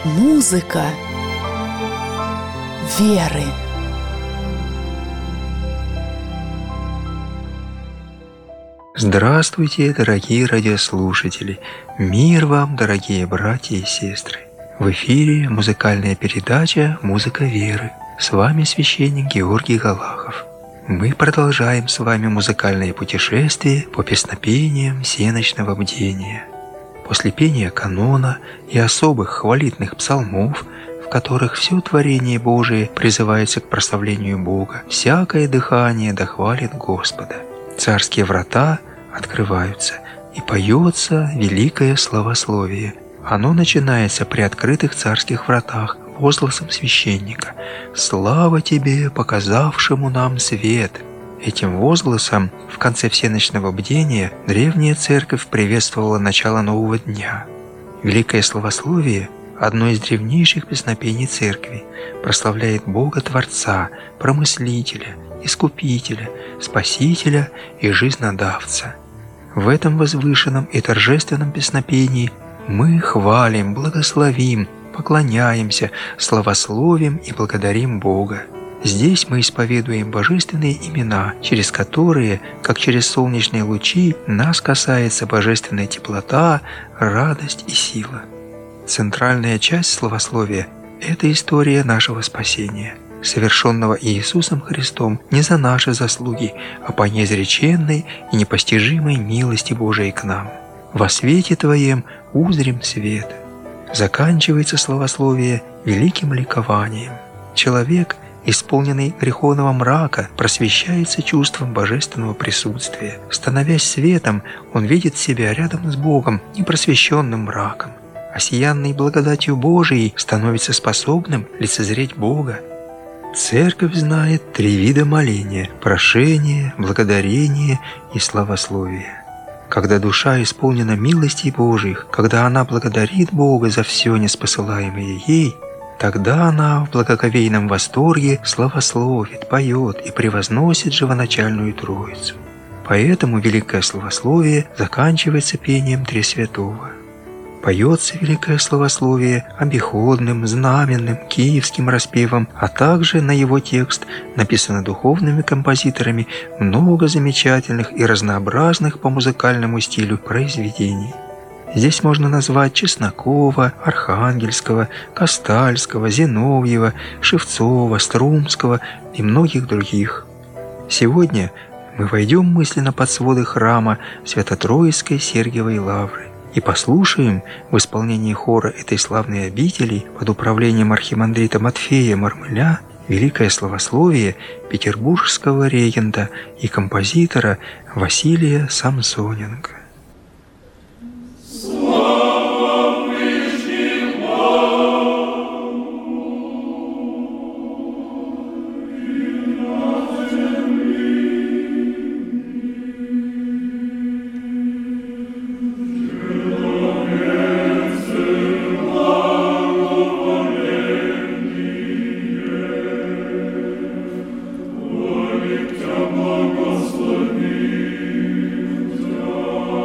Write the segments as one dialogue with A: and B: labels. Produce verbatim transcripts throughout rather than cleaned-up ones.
A: Музыка веры.
B: Здравствуйте, дорогие радиослушатели! Мир вам, дорогие братья и сестры! В эфире музыкальная передача «Музыка веры». С вами священник Георгий Галахов. Мы продолжаем с вами музыкальное путешествие по песнопениям всеночного бдения. После пения канона и особых хвалительных псалмов, в которых все творение Божие призывается к прославлению Бога, всякое дыхание дохвалит Господа. Царские врата открываются, и поется великое славословие. Оно начинается при открытых царских вратах возгласом священника: «Слава Тебе, показавшему нам свет!» Этим возгласом в конце всеночного бдения древняя церковь приветствовала начало нового дня. Великое славословие – одно из древнейших песнопений церкви, прославляет Бога Творца, Промыслителя, Искупителя, Спасителя и Жизнодавца. В этом возвышенном и торжественном песнопении мы хвалим, благословим, поклоняемся, славословим и благодарим Бога. Здесь мы исповедуем божественные имена, через которые, как через солнечные лучи, нас касается божественная теплота, радость и сила. Центральная часть славословия – это история нашего спасения, совершенного Иисусом Христом не за наши заслуги, а по неизреченной и непостижимой милости Божией к нам. «Во свете Твоем узрим свет». Заканчивается славословие великим ликованием. Человек, исполненный греховного мрака, просвещается чувством божественного присутствия. Становясь светом, он видит себя рядом с Богом, непросвещенным мраком. Осиянный благодатью Божией становится способным лицезреть Бога. Церковь знает три вида моления – прошение, благодарение и славословие. Когда душа исполнена милостей Божиих, когда она благодарит Бога за все неспосылаемое ей, тогда она в благоговейном восторге славословит, поет и превозносит живоначальную Троицу. Поэтому великое славословие заканчивается пением Тресвятого. Поется великое славословие обиходным, знаменным, киевским распевом, а также на его текст написано духовными композиторами много замечательных и разнообразных по музыкальному стилю произведений. Здесь можно назвать Чеснокова, Архангельского, Костальского, Зиновьева, Шевцова, Струмского и многих других. Сегодня мы войдем мысленно под своды храма Свято-Троицкой Сергиевой Лавры и послушаем в исполнении хора этой славной обители под управлением архимандрита Матфея Мармыля великое славословие петербургского регента и композитора Василия Самсоненко.
C: Благослови,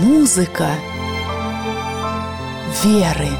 A: Музыка веры.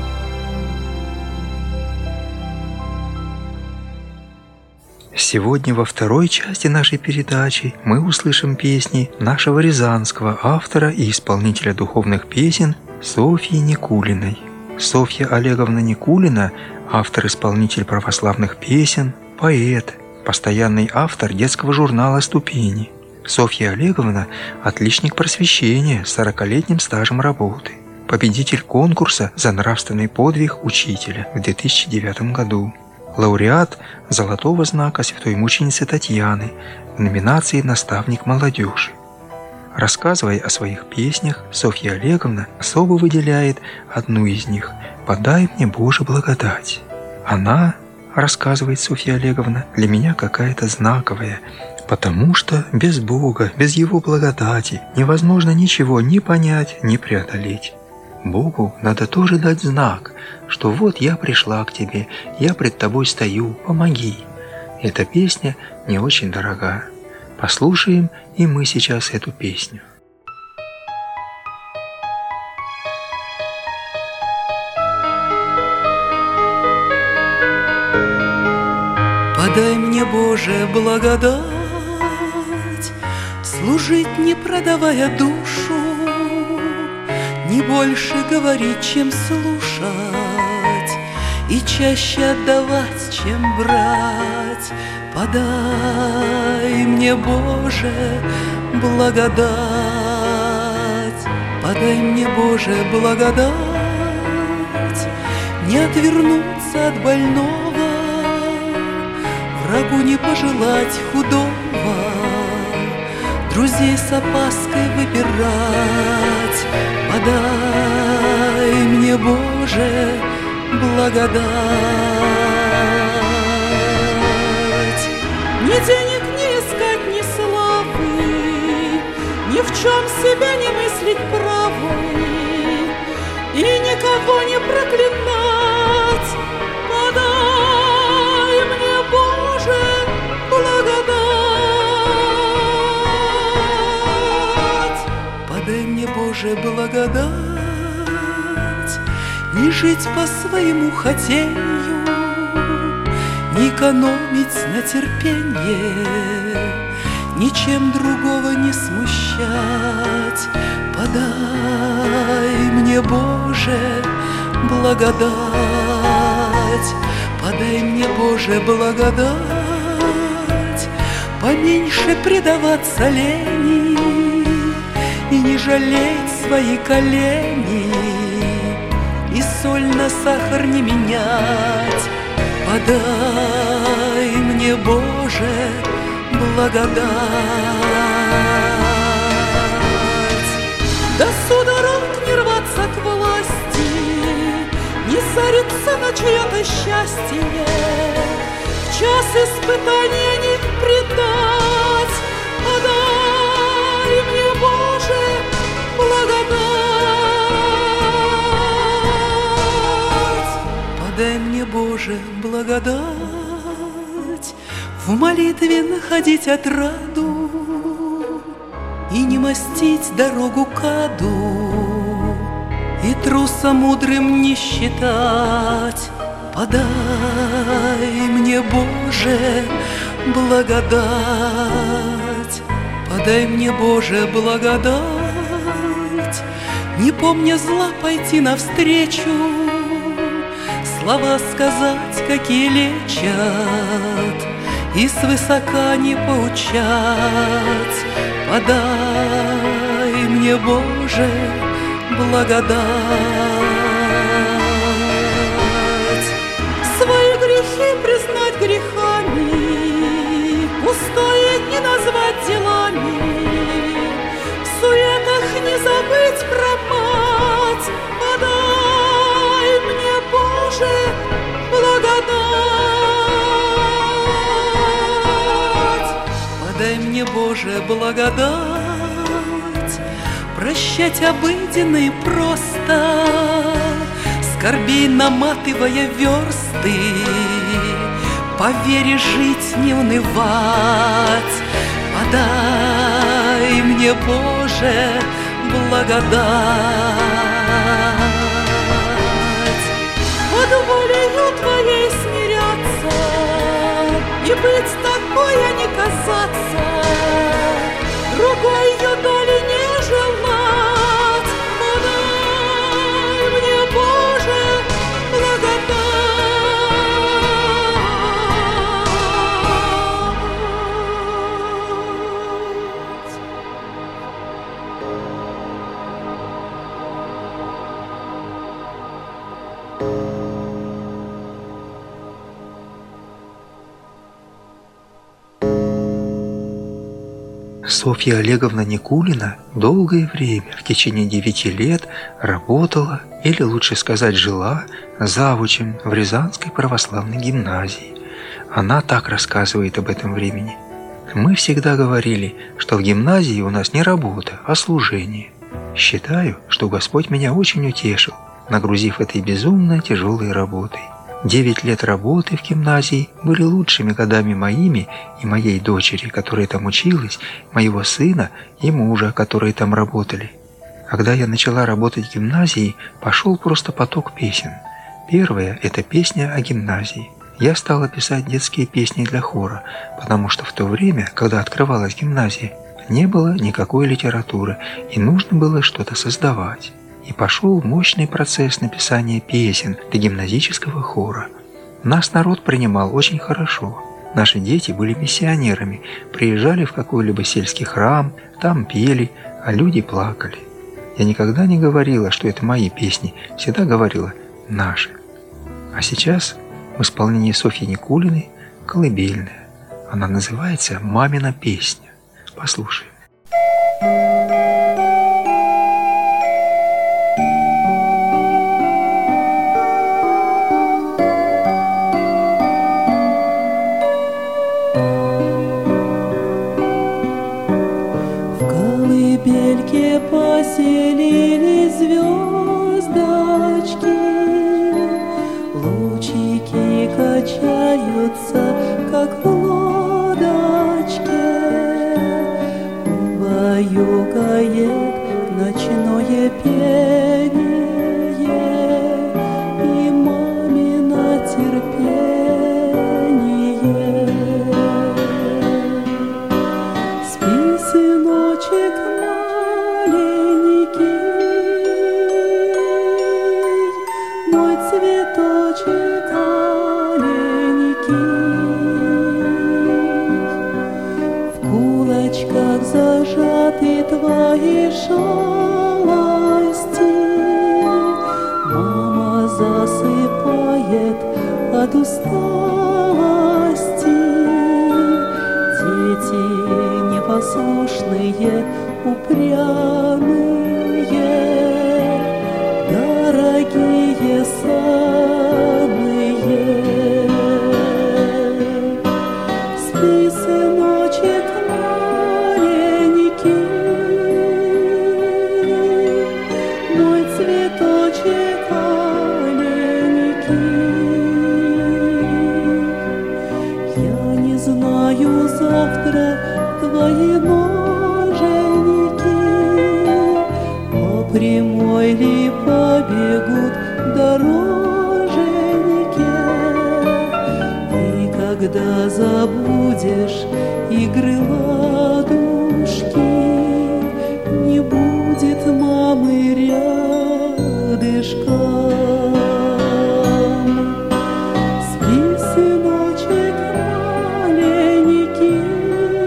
B: Сегодня во второй части нашей передачи мы услышим песни нашего рязанского автора и исполнителя духовных песен Софьи Никулиной. Софья Олеговна Никулина – автор-исполнитель православных песен, поэт, постоянный автор детского журнала «Ступени». Софья Олеговна – отличник просвещения с сорокалетним стажем работы, победитель конкурса за нравственный подвиг учителя в две тысячи девятом году, лауреат Золотого знака Святой Мученицы Татьяны в номинации «Наставник молодежи». Рассказывая о своих песнях, Софья Олеговна особо выделяет одну из них «Подай мне, Боже, благодать». Она, рассказывает Софья Олеговна, для меня какая-то знаковая, потому что без Бога, без Его благодати невозможно ничего ни понять, ни преодолеть. Богу надо тоже дать знак, что вот я пришла к тебе, я пред тобой стою, помоги. Эта песня не очень дорога. Послушаем и мы сейчас эту песню.
C: Подай мне, Боже, благодать, служить, не продавая душу, не больше говорить, чем слушать, и чаще отдавать, чем брать. Подай мне, Боже, благодать, подай мне, Боже, благодать, не отвернуться от больного, врагу не пожелать худого, друзей с опаской выбирать. Подай мне, Боже, благодать. Ни денег не искать, ни славы, ни в чем себя не мыслить правой, и никого не проклинать. Подай мне, Боже, благодать. Подай мне, Боже, благодать, не жить по своему хотению, не экономить на терпенье, ничем другого не смущать. Подай мне, Боже, благодать, подай мне, Боже, благодать, поменьше предаваться лени и не жалеть свои колени, и соль на сахар не менять. Подай мне, Боже, благодать. До судорог не рваться к власти, не зариться на чье-то счастье, в час испытания не предать. Подай мне, Боже, благодать. Подай мне, Боже, благодать, в молитве находить отраду и не мастить дорогу к аду, и труса мудрым не считать. Подай мне, Боже, благодать, подай мне, Боже, благодать, не помня зла пойти навстречу, слова сказать, какие лечат, и свысока не поучать. Подай мне, Боже, благодать. Свои грехи признать грехами, пустое не назвать делами, в суетах не забыть про мать. Подай мне, Боже, благодать. Подай мне, Боже, благодать, прощать обыденно и просто, скорбей наматывая версты, по вере жить не унывать. Подай мне, Боже, благодать. Под волею Твоей смиряться и быть такой, а не казаться, другой ее доли не желать. Подай мне, Боже, благодать.
B: Софья Олеговна Никулина долгое время, в течение девяти лет, работала, или лучше сказать, жила завучем в Рязанской православной гимназии. Она так рассказывает об этом времени. Мы всегда говорили, что в гимназии у нас не работа, а служение. Считаю, что Господь меня очень утешил, нагрузив этой безумно тяжелой работой. Девять лет работы в гимназии были лучшими годами моими и моей дочери, которая там училась, моего сына и мужа, которые там работали. Когда я начала работать в гимназии, пошел просто поток песен. Первая – это песня о гимназии. Я стала писать детские песни для хора, потому что в то время, когда открывалась гимназия, не было никакой литературы, и нужно было что-то создавать. И пошел мощный процесс написания песен для гимназического хора. Нас народ принимал очень хорошо. Наши дети были миссионерами, приезжали в какой-либо сельский храм, там пели, а люди плакали. Я никогда не говорила, что это мои песни, всегда говорила «наши». А сейчас в исполнении Софьи Никулиной колыбельная. Она называется «Мамина песня». Послушаем.
C: Поселились звездочки, лучики качаются, как в лодочке. Баюкает ночное пение и мамино терпение. Спи, сыночек, мой цветочек аленький, в кулачках зажаты твои шалости. Мама засыпает от усталости. Дети непослушные, упрямые, дорогие самые. Спи, сыночек маленький, мой цветочек аленький. Я не знаю завтра твои ноженьки по прямой ли побегут дороженьки. И когда забудешь игры ладушки, не будет мамы рядышком. Спи, сыночек маленький,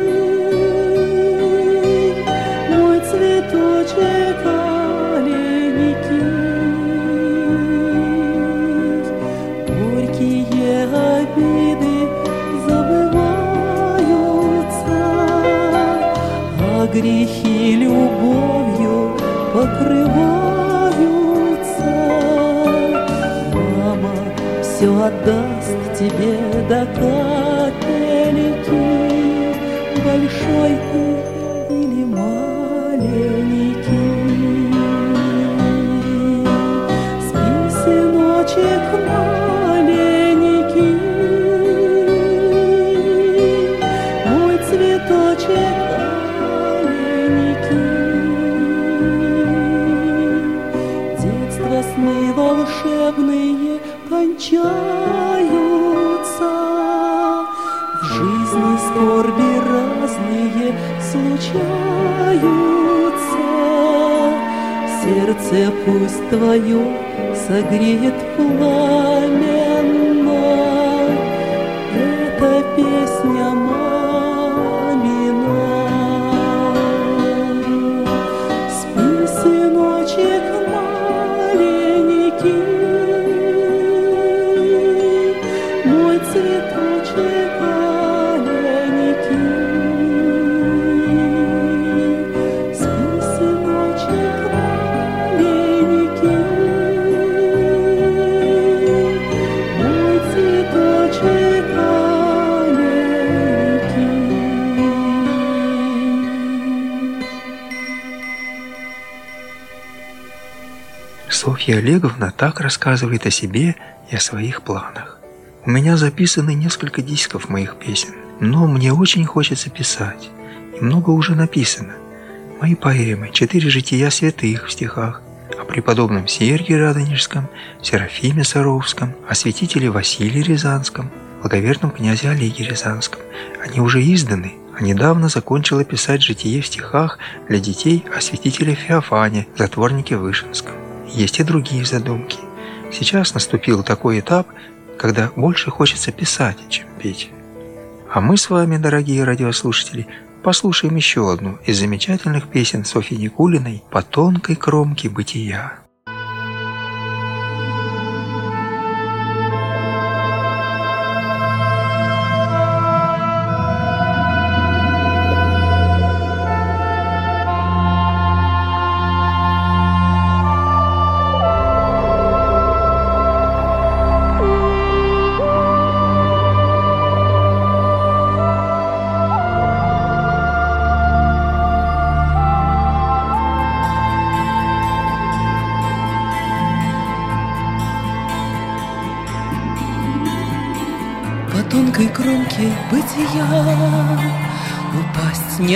C: мой цветочек аленький. Горькие обиды забываются, а грехи любовью покрываются. Мама все отдаст тебе до капельки, большой ты или маленький. Спи, сыночек маленький, мой цветочек аленький. дни скорби разные случаются, сердце пусть твое согреет пламенно. Это песня мамина. Спи, сыночек маленький, мой цветочек аленький. Спи, сыночек маленький, мой цветочек аленький.
B: Софья Олеговна так рассказывает о себе и о своих планах. У меня записаны несколько дисков моих песен, но мне очень хочется писать, и много уже написано. Мои поэмы «Четыре жития святых» в стихах, о преподобном Сергии Радонежском, Серафиме Саровском, о святителе Василии Рязанском, благоверном князе Олеге Рязанском. Они уже изданы, а недавно закончила писать житие в стихах для детей о святителе Феофане, затворнике Вышинском. Есть и другие задумки. Сейчас наступил такой этап, когда больше хочется писать, чем петь. А мы с вами, дорогие радиослушатели, послушаем еще одну из замечательных песен Софьи Никулиной «По тонкой кромке бытия».
C: По тонкой кромке бытия, упасть не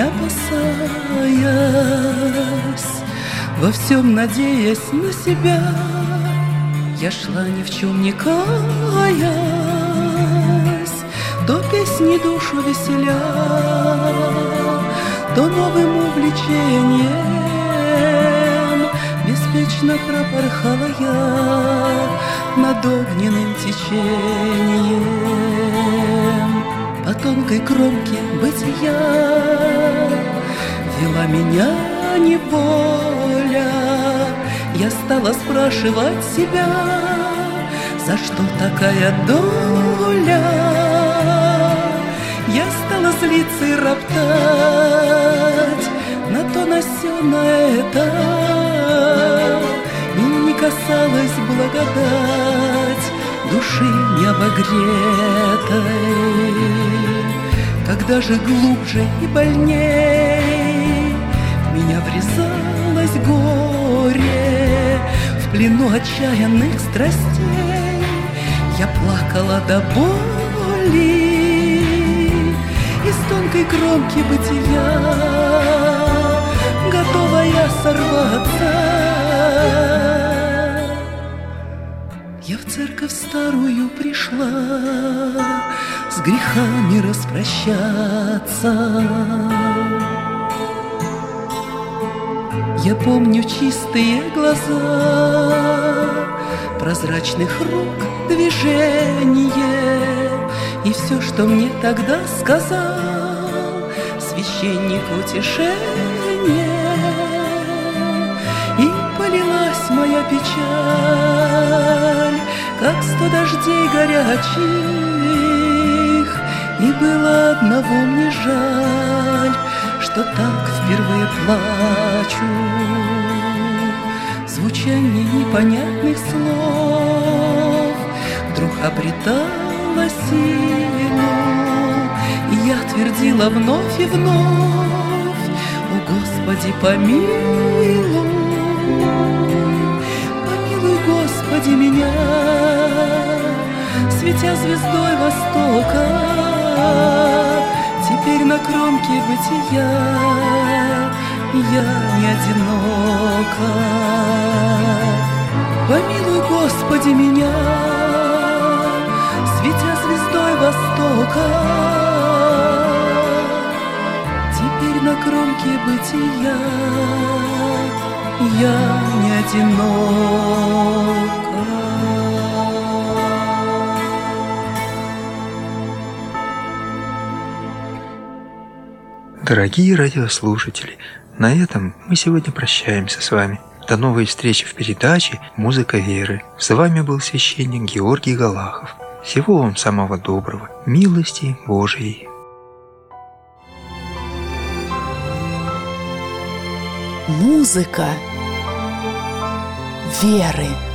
C: опасаясь, во всем надеясь на себя, я шла ни в чем не каясь, то песни душу веселя, то новым увлечением беспечно пропорхала я над огненным течением. По тонкой кромке бытия вела меня неволя. Я стала спрашивать себя, за что такая доля. Я стала злиться и роптать на то, на сё, на это, и не касалась благодать души необогретой. Когда же глубже и больней в меня врезалось горе, в плену отчаянных страстей я плакала до боли. Из тонкой кромки бытия готова я сорваться, я в церковь старую пришла с грехами распрощаться. Я помню чистые глаза, прозрачных рук движение, и все, что мне тогда сказал священник, утешение. И полилась моя печаль, как сто дождей горячих, и было одного мне жаль, что так впервые плачу. Звучание непонятных слов вдруг обретало силу, и я твердила вновь и вновь: о Господи, помилуй, помилуй, Господи, меня, светя звездой востока. Теперь на кромке бытия я не одинока. Помилуй, Господи, меня, светя звездой востока. реки бытия я не одинока.
B: Дорогие радиослушатели, на этом мы сегодня прощаемся с вами. До новой встречи в передаче «Музыка веры». С вами был священник Георгий Галахов. Всего вам самого доброго, милости Божией.
A: Музыка веры.